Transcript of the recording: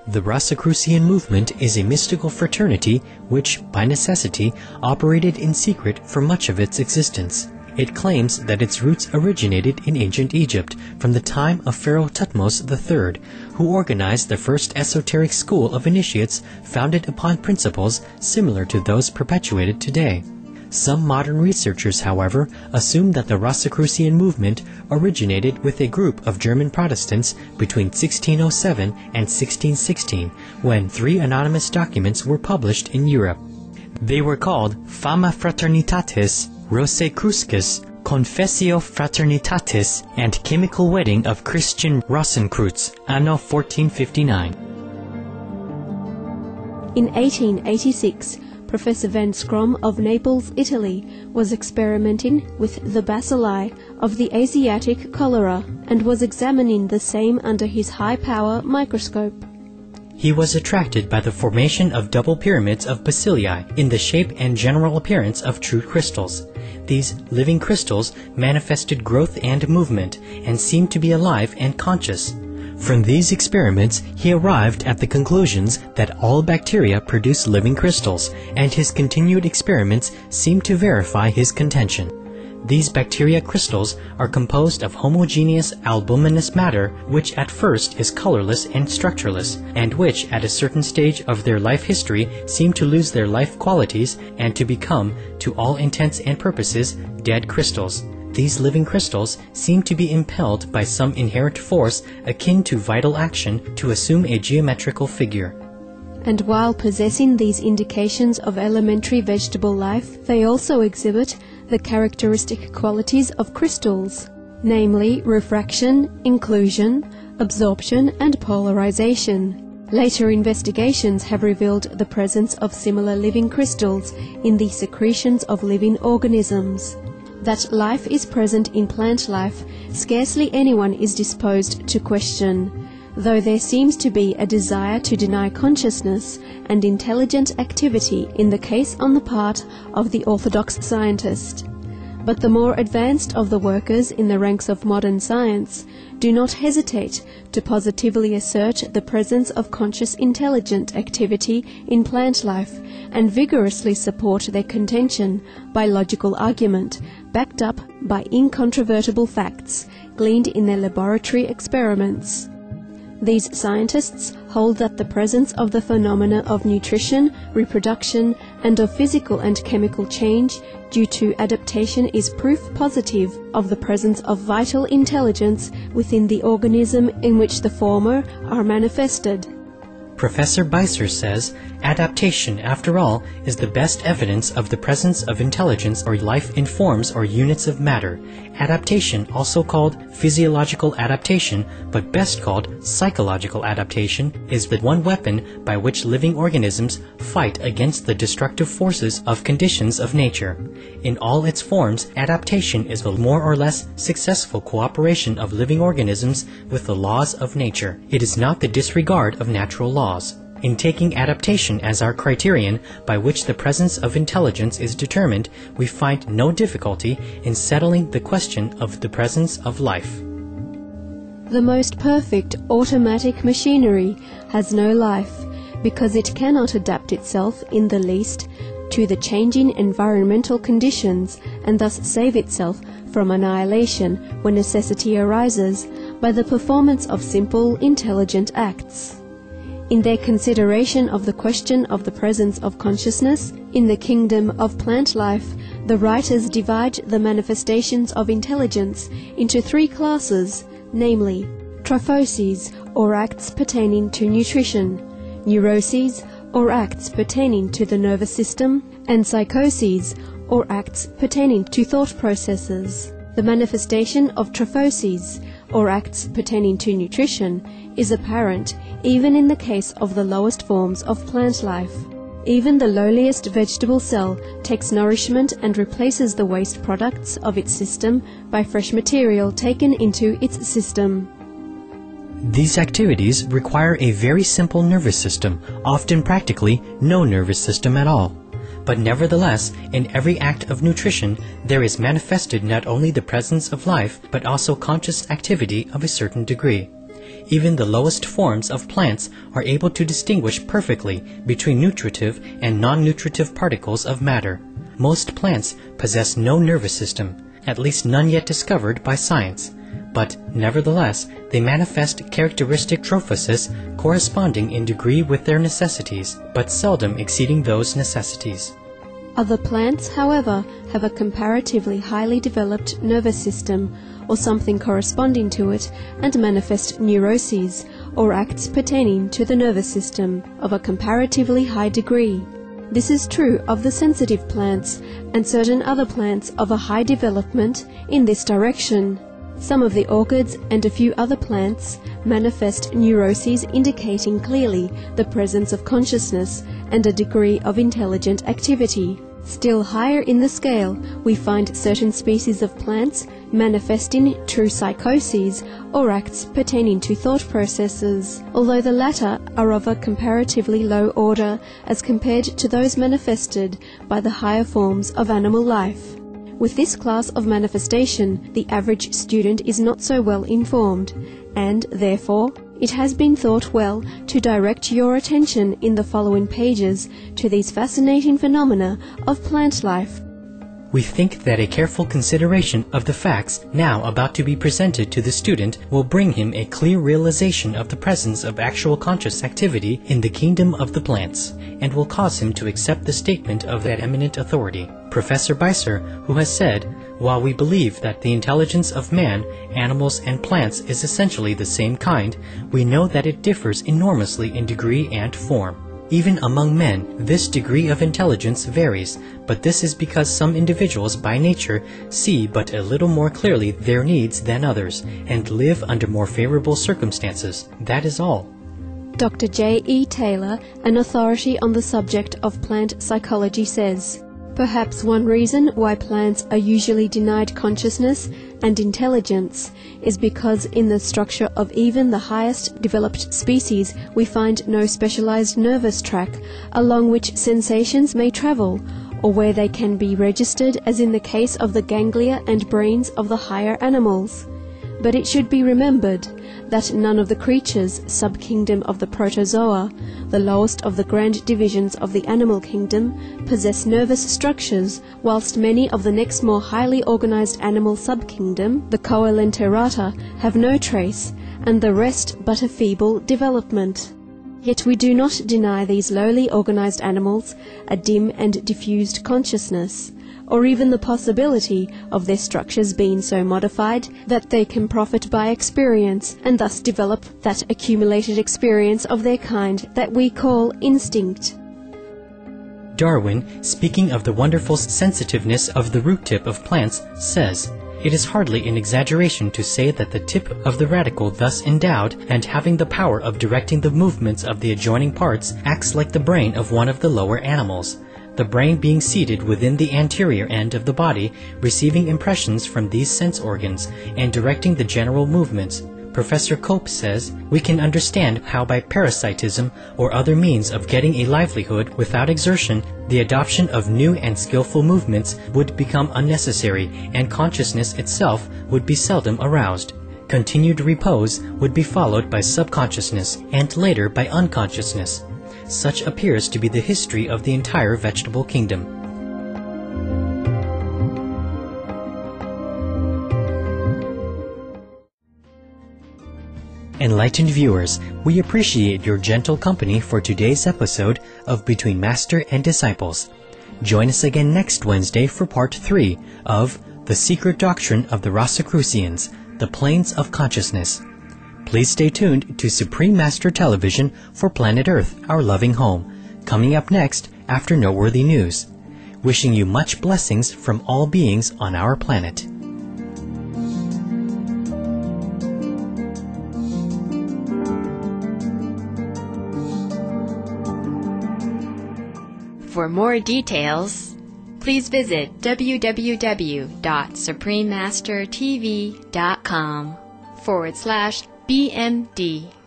The Rosicrucian movement is a mystical fraternity which, by necessity, operated in secret for much of its existence. It claims that its roots originated in ancient Egypt from the time of Pharaoh Thutmose III, who organized the first esoteric school of initiates founded upon principles similar to those perpetuated today. Some modern researchers, however, assume that the Rosicrucian movement originated with a group of German Protestants between 1607 and 1616, when 3 anonymous documents were published in Europe. They were called Fama Fraternitatis, Rosicrucis, Confessio Fraternitatis, and Chemical Wedding of Christian Rosenkreuz, anno 1459. In 1886, Professor Van Scrom of Naples, Italy, was experimenting with the bacilli of the Asiatic cholera and was examining the same under his high-power microscope. He was attracted by the formation of double pyramids of bacilli in the shape and general appearance of true crystals. These living crystals manifested growth and movement and seemed to be alive and conscious. From these experiments, he arrived at the conclusions that all bacteria produce living crystals, and his continued experiments seemed to verify his contention. These bacteria crystals are composed of homogeneous albuminous matter, which at first is colorless and structureless, and which at a certain stage of their life history seem to lose their life qualities and to become, to all intents and purposes, dead crystals. These living crystals seem to be impelled by some inherent force akin to vital action to assume a geometrical figure. And while possessing these indications of elementary vegetable life, they also exhibit the characteristic qualities of crystals, namely refraction, inclusion, absorption, and polarization. Later investigations have revealed the presence of similar living crystals in the secretions of living organisms. That life is present in plant life, scarcely anyone is disposed to question, though there seems to be a desire to deny consciousness and intelligent activity in the case on the part of the orthodox scientist. But the more advanced of the workers in the ranks of modern science do not hesitate to positively assert the presence of conscious intelligent activity in plant life and vigorously support their contention by logical argument, backed up by incontrovertible facts gleaned in their laboratory experiments. These scientists hold that the presence of the phenomena of nutrition, reproduction, and of physical and chemical change due to adaptation is proof positive of the presence of vital intelligence within the organism in which the former are manifested. Professor Beiser says, adaptation, after all, is the best evidence of the presence of intelligence or life in forms or units of matter. Adaptation, also called physiological adaptation, but best called psychological adaptation, is the one weapon by which living organisms fight against the destructive forces of conditions of nature. In all its forms, adaptation is the more or less successful cooperation of living organisms with the laws of nature. It is not the disregard of natural laws. In taking adaptation as our criterion by which the presence of intelligence is determined, we find no difficulty in settling the question of the presence of life. The most perfect automatic machinery has no life, because it cannot adapt itself in the least to the changing environmental conditions and thus save itself from annihilation when necessity arises by the performance of simple, intelligent acts. In their consideration of the question of the presence of consciousness in the kingdom of plant life, the writers divide the manifestations of intelligence into 3 classes, namely, trophoses, or acts pertaining to nutrition, neuroses, or acts pertaining to the nervous system, and psychoses, or acts pertaining to thought processes. The manifestation of trophoses, or acts pertaining to nutrition, is apparent even in the case of the lowest forms of plant life. Even the lowliest vegetable cell takes nourishment and replaces the waste products of its system by fresh material taken into its system. These activities require a very simple nervous system, often practically no nervous system at all. But nevertheless, in every act of nutrition, there is manifested not only the presence of life, but also conscious activity of a certain degree. Even the lowest forms of plants are able to distinguish perfectly between nutritive and non-nutritive particles of matter. Most plants possess no nervous system, at least none yet discovered by science, but nevertheless they manifest characteristic trophosis corresponding in degree with their necessities, but seldom exceeding those necessities. Other plants, however, have a comparatively highly developed nervous system, or something corresponding to it, and manifest neuroses, or acts pertaining to the nervous system, of a comparatively high degree. This is true of the sensitive plants, and certain other plants of a high development in this direction. Some of the orchids and a few other plants manifest neuroses indicating clearly the presence of consciousness and a degree of intelligent activity. Still higher in the scale, we find certain species of plants manifesting true psychoses or acts pertaining to thought processes, although the latter are of a comparatively low order as compared to those manifested by the higher forms of animal life. With this class of manifestation, the average student is not so well informed, and therefore it has been thought well to direct your attention in the following pages to these fascinating phenomena of plant life. We think that a careful consideration of the facts now about to be presented to the student will bring him a clear realization of the presence of actual conscious activity in the kingdom of the plants, and will cause him to accept the statement of that eminent authority, Professor Beiser, who has said, "While we believe that the intelligence of man, animals, and plants is essentially the same kind, we know that it differs enormously in degree and form. Even among men, this degree of intelligence varies, but this is because some individuals by nature see but a little more clearly their needs than others, and live under more favorable circumstances. That is all." Dr. J. E. Taylor, an authority on the subject of plant psychology, says, "Perhaps one reason why plants are usually denied consciousness and intelligence is because in the structure of even the highest developed species we find no specialized nervous tract along which sensations may travel, or where they can be registered as in the case of the ganglia and brains of the higher animals. But it should be remembered that none of the creatures, subkingdom of the protozoa, the lowest of the grand divisions of the animal kingdom, possess nervous structures, whilst many of the next more highly organized animal subkingdom, the Coelenterata, have no trace, and the rest but a feeble development. Yet we do not deny these lowly organized animals a dim and diffused consciousness, or even the possibility of their structures being so modified that they can profit by experience, and thus develop that accumulated experience of their kind that we call instinct." Darwin, speaking of the wonderful sensitiveness of the root tip of plants, says, "It is hardly an exaggeration to say that the tip of the radicle thus endowed and having the power of directing the movements of the adjoining parts acts like the brain of one of the lower animals, the brain being seated within the anterior end of the body, receiving impressions from these sense organs and directing the general movements." Professor Cope says, "We can understand how by parasitism or other means of getting a livelihood without exertion, the adoption of new and skillful movements would become unnecessary, and consciousness itself would be seldom aroused. Continued repose would be followed by subconsciousness, and later by unconsciousness. Such appears to be the history of the entire vegetable kingdom." Enlightened viewers, we appreciate your gentle company for today's episode of Between Master and Disciples. Join us again next Wednesday for Part 3 of The Secret Doctrine of the Rosicrucians, The Planes of Consciousness. Please stay tuned to Supreme Master Television for Planet Earth, Our Loving Home, coming up next after Noteworthy News. Wishing you much blessings from all beings on our planet. For more details, please visit www.suprememastertv.com/BMD.